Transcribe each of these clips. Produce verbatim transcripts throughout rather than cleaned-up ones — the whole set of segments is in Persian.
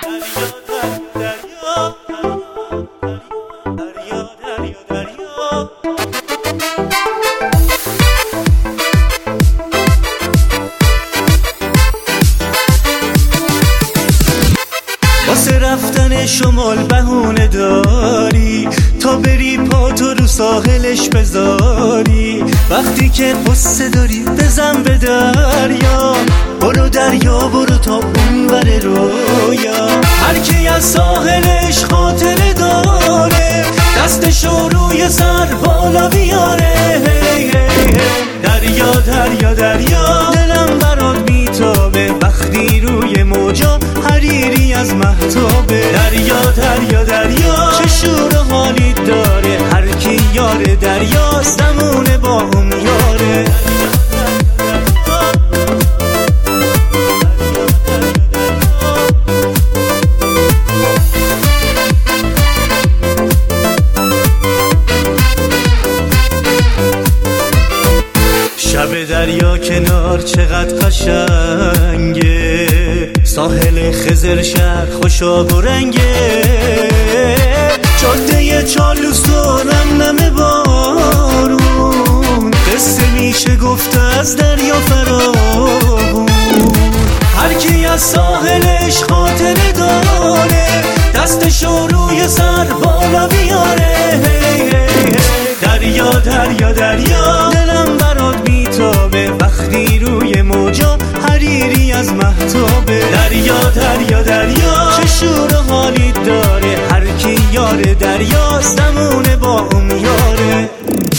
واسه رفتن شمال بهونه داری تا بری پاتو رو ساحلش بذاری. وقتی که قصه داری بزن به دریا، برو دریا برو تا اونور رویا. هر کی از ساحلش خاطره داره دستشو روی سر بالا بیاره. دریا دریا دریا دلم برات میتابه وقتی روی موجا حریری از مهتابه. دریا دریا دریا چه شور و حالی داره، هر کی یار دریاست زمونه با اون یاره. شب دریا کنار چقدر قشنگه، ساحل خضر شهر خوشاب و رنگه. جاده چالوس و نمنم بارون، قصه میشه گفت از دریا فراغون. هر کی از ساحلش خاطره داره دستشو روی سر بالا بیاره. دریا دریا دریا دلم برات میتابه وقتی روی موجا حریری از مهتابه. دریا دریا دریا چه شور و حالی داره، هر کی یار دریاست زمونه با اون یاره.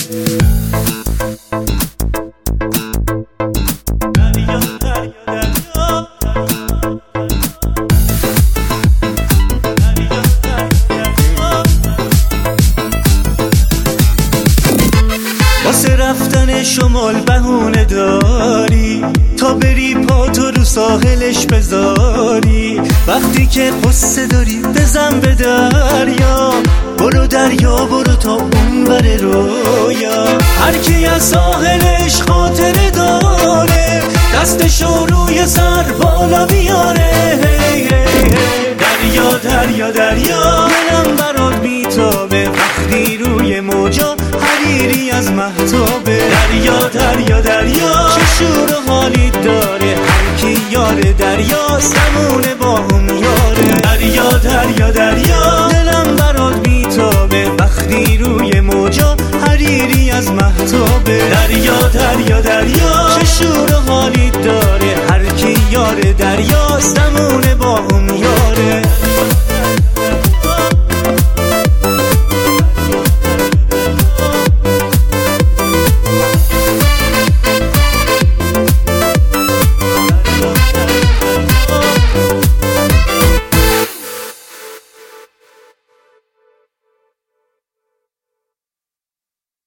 دریا دریا دریا واسه رفتن شمال بهونه داری تا بری پاتو رو ساحلش بذاری. وقتی که قصه داری بزن به دریا، برو دریا برو تا اونور رویا. هر کی از ساحلش خاطره داره دستشو روی سر بالا بیاره. دریا دریا دریا دلم برات میتابه وقتی روی موجا حریری از مهتابه. دریا دریا دریا چه شور و حالی داره، هر کی یار دریاست زمونه با اون یاره. دریا دریا دریا دلم برات میتابه وقتی روی موجا حریری از مهتابه. دریا دریا دریا چه شور و حالی داره، هر کی یار دریاست زمونه با اون یاره.